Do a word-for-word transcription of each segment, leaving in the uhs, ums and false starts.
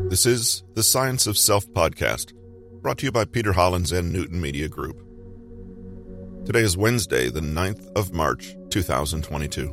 This is the Science of Self podcast, brought to you by Peter Hollins and Newton Media Group. Today is Wednesday, the ninth of March, two thousand twenty-two.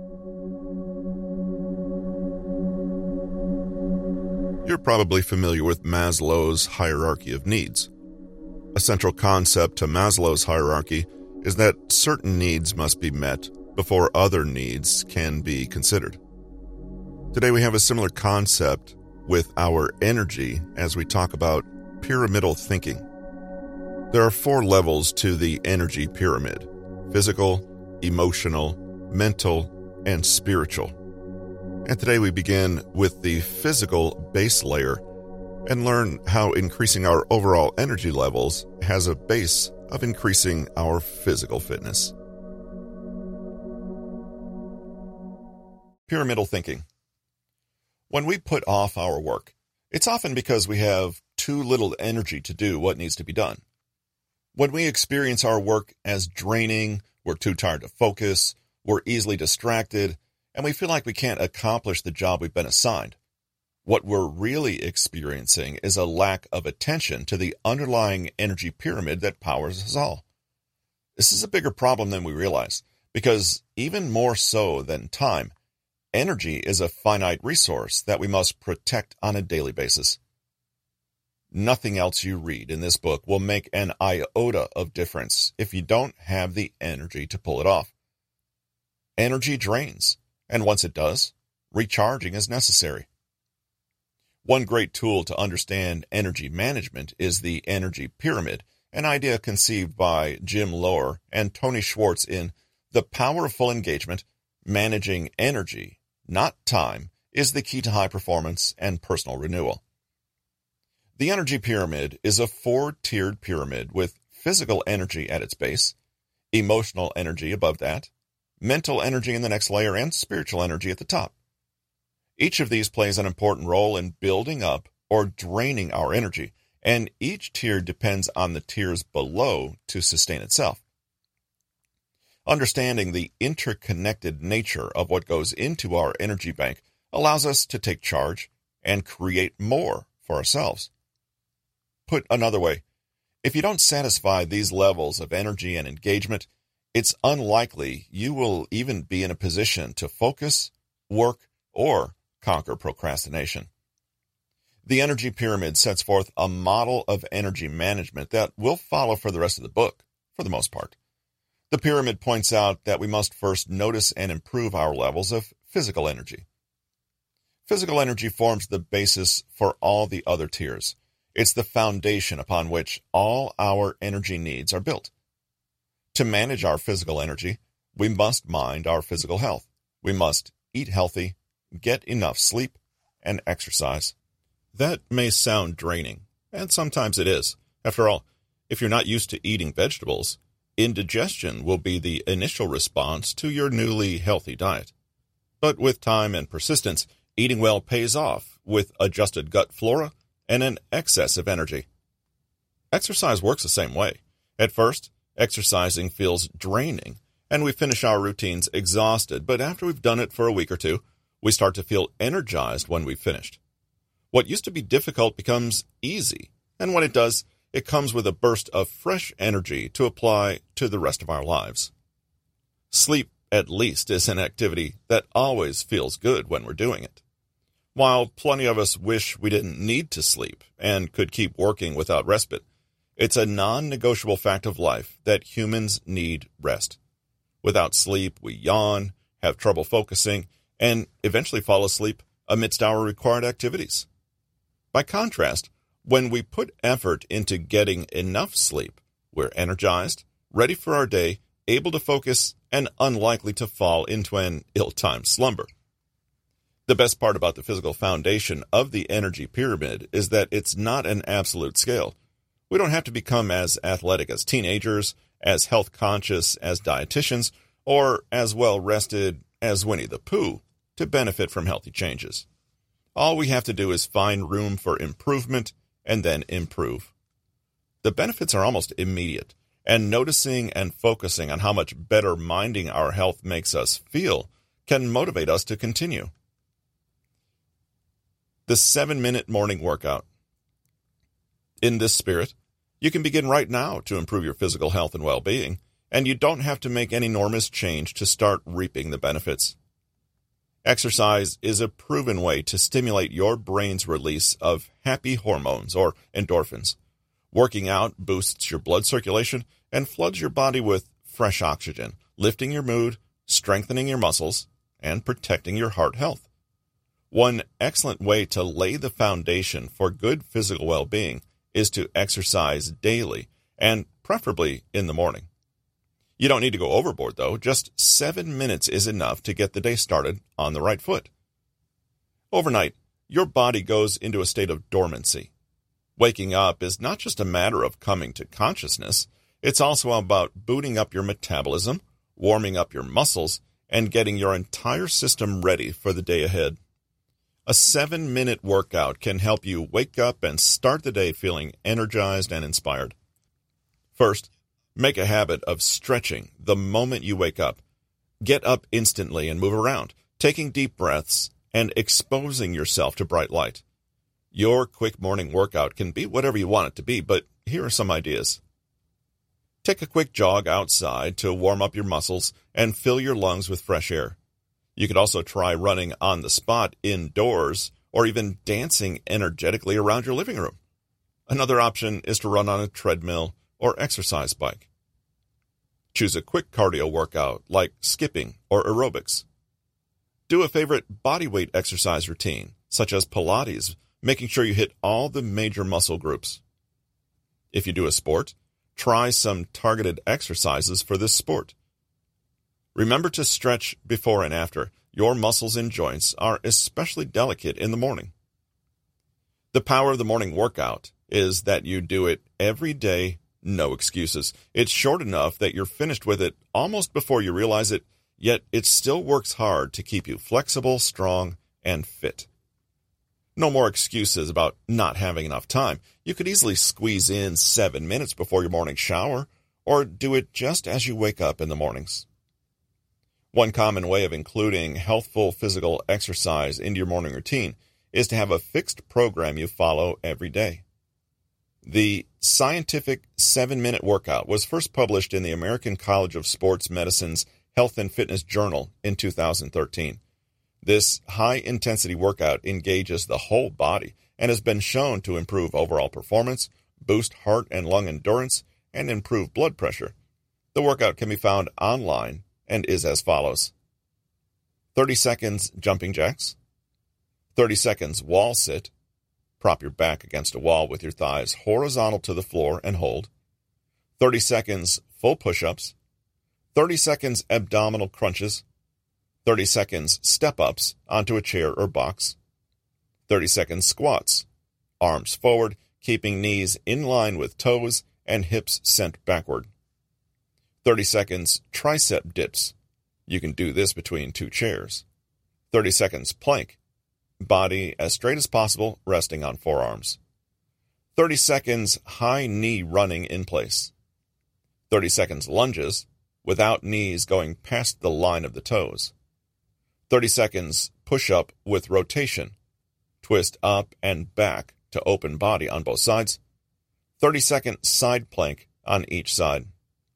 You're probably familiar with Maslow's hierarchy of needs. A central concept to Maslow's hierarchy is that certain needs must be met before other needs can be considered. Today we have a similar concept with our energy as we talk about pyramidal thinking. There are four levels to the energy pyramid: physical, emotional, mental, and spiritual. And today we begin with the physical base layer and learn how increasing our overall energy levels has a base of increasing our physical fitness. Pyramidal thinking. When we put off our work, it's often because we have too little energy to do what needs to be done. When we experience our work as draining, we're too tired to focus, we're easily distracted, and we feel like we can't accomplish the job we've been assigned. What we're really experiencing is a lack of attention to the underlying energy pyramid that powers us all. This is a bigger problem than we realize, because even more so than time, energy is a finite resource that we must protect on a daily basis. Nothing else you read in this book will make an iota of difference if you don't have the energy to pull it off. Energy drains, and once it does, recharging is necessary. One great tool to understand energy management is the energy pyramid, an idea conceived by Jim Loehr and Tony Schwartz in The Power of Full Engagement. Managing energy, not time, is the key to high performance and personal renewal. The energy pyramid is a four-tiered pyramid with physical energy at its base, emotional energy above that, mental energy in the next layer, and spiritual energy at the top. Each of these plays an important role in building up or draining our energy, and each tier depends on the tiers below to sustain itself. Understanding the interconnected nature of what goes into our energy bank allows us to take charge and create more for ourselves. Put another way, if you don't satisfy these levels of energy and engagement, it's unlikely you will even be in a position to focus, work, or conquer procrastination. The energy pyramid sets forth a model of energy management that we'll follow for the rest of the book, for the most part. The pyramid points out that we must first notice and improve our levels of physical energy. Physical energy forms the basis for all the other tiers. It's the foundation upon which all our energy needs are built. To manage our physical energy, we must mind our physical health. We must eat healthy, get enough sleep, and exercise. That may sound draining, and sometimes it is. After all, if you're not used to eating vegetables, indigestion will be the initial response to your newly healthy diet. But with time and persistence, eating well pays off with adjusted gut flora and an excess of energy. Exercise works the same way. At first, exercising feels draining, and we finish our routines exhausted, but after we've done it for a week or two, we start to feel energized when we've finished. What used to be difficult becomes easy, and when it does, it comes with a burst of fresh energy to apply to the rest of our lives. Sleep, at least, is an activity that always feels good when we're doing it. While plenty of us wish we didn't need to sleep and could keep working without respite, it's a non-negotiable fact of life that humans need rest. Without sleep, we yawn, have trouble focusing, and eventually fall asleep amidst our required activities. By contrast, when we put effort into getting enough sleep, we're energized, ready for our day, able to focus, and unlikely to fall into an ill-timed slumber. The best part about the physical foundation of the energy pyramid is that it's not an absolute scale. We don't have to become as athletic as teenagers, as health-conscious as dietitians, or as well-rested as Winnie the Pooh to benefit from healthy changes. All we have to do is find room for improvement and then improve. The benefits are almost immediate, and noticing and focusing on how much better minding our health makes us feel can motivate us to continue. The seven-minute morning workout. In this spirit, you can begin right now to improve your physical health and well-being, and you don't have to make any enormous change to start reaping the benefits. Exercise is a proven way to stimulate your brain's release of happy hormones, or endorphins. Working out boosts your blood circulation and floods your body with fresh oxygen, lifting your mood, strengthening your muscles, and protecting your heart health. One excellent way to lay the foundation for good physical well-being is to exercise daily, and preferably in the morning. You don't need to go overboard, though. Just seven minutes is enough to get the day started on the right foot. Overnight, your body goes into a state of dormancy. Waking up is not just a matter of coming to consciousness. It's also about booting up your metabolism, warming up your muscles, and getting your entire system ready for the day ahead. A seven-minute workout can help you wake up and start the day feeling energized and inspired. First, make a habit of stretching the moment you wake up. Get up instantly and move around, taking deep breaths and exposing yourself to bright light. Your quick morning workout can be whatever you want it to be, but here are some ideas. Take a quick jog outside to warm up your muscles and fill your lungs with fresh air. You could also try running on the spot indoors or even dancing energetically around your living room. Another option is to run on a treadmill or exercise bike. Choose a quick cardio workout like skipping or aerobics. Do a favorite bodyweight exercise routine, such as Pilates, making sure you hit all the major muscle groups. If you do a sport, try some targeted exercises for this sport. Remember to stretch before and after. Your muscles and joints are especially delicate in the morning. The power of the morning workout is that you do it every day, no excuses. It's short enough that you're finished with it almost before you realize it, yet it still works hard to keep you flexible, strong, and fit. No more excuses about not having enough time. You could easily squeeze in seven minutes before your morning shower, or do it just as you wake up in the mornings. One common way of including healthful physical exercise into your morning routine is to have a fixed program you follow every day. The scientific seven-minute workout was first published in the American College of Sports Medicine's Health and Fitness Journal in two thousand thirteen. This high-intensity workout engages the whole body and has been shown to improve overall performance, boost heart and lung endurance, and improve blood pressure. The workout can be found online and is as follows. thirty seconds jumping jacks. thirty seconds wall sit. Prop your back against a wall with your thighs horizontal to the floor and hold. thirty seconds full push-ups. thirty seconds abdominal crunches. thirty seconds step-ups onto a chair or box. thirty seconds squats. Arms forward, keeping knees in line with toes and hips sent backward. thirty seconds tricep dips. You can do this between two chairs. thirty seconds plank. Body as straight as possible, resting on forearms. thirty seconds high knee running in place. thirty seconds lunges, without knees going past the line of the toes. thirty seconds push-up with rotation. Twist up and back to open body on both sides. thirty second side plank on each side.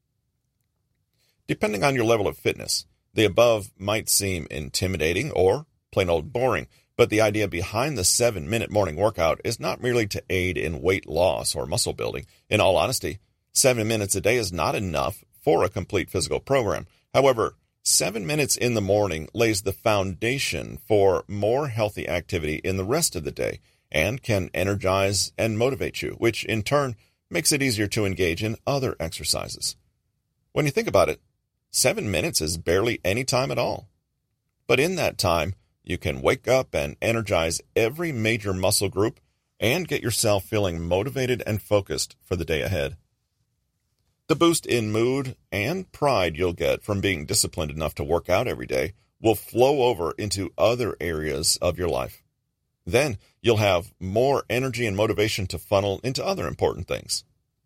Depending on your level of fitness, the above might seem intimidating or plain old boring, but the idea behind the seven-minute morning workout is not merely to aid in weight loss or muscle building. In all honesty, seven minutes a day is not enough for a complete physical program. However, seven minutes in the morning lays the foundation for more healthy activity in the rest of the day and can energize and motivate you, which in turn makes it easier to engage in other exercises. When you think about it, seven minutes is barely any time at all. But in that time, you can wake up and energize every major muscle group and get yourself feeling motivated and focused for the day ahead. The boost in mood and pride you'll get from being disciplined enough to work out every day will flow over into other areas of your life. Then you'll have more energy and motivation to funnel into other important things.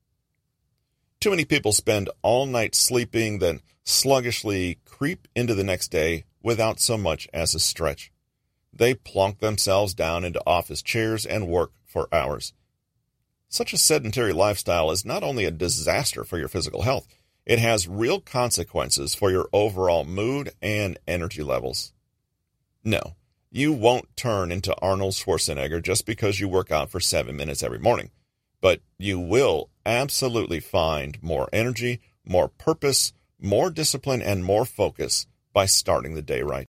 Too many people spend all night sleeping, then sluggishly creep into the next day without so much as a stretch. they plonk themselves down into office chairs and work for hours. Such a sedentary lifestyle is not only a disaster for your physical health, it has real consequences for your overall mood and energy levels. No, you won't turn into Arnold Schwarzenegger just because you work out for seven minutes every morning, but you will absolutely find more energy, more purpose, more discipline, and more focus by starting the day right.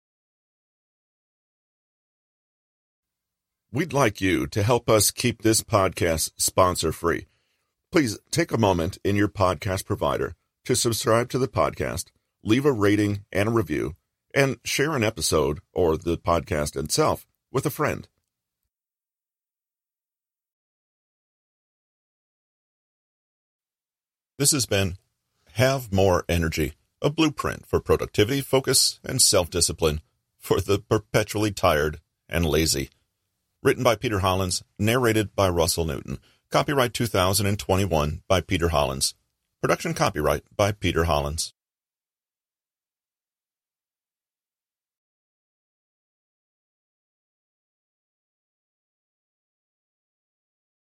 We'd like you to help us keep this podcast sponsor-free. Please take a moment in your podcast provider to subscribe to the podcast, leave a rating and a review, and share an episode or the podcast itself with a friend. This has been Have More Energy, a blueprint for productivity, focus, and self-discipline for the perpetually tired and lazy. Written by Peter Hollins, narrated by Russell Newton. Copyright two thousand twenty-one by Peter Hollins. Production copyright by Peter Hollins.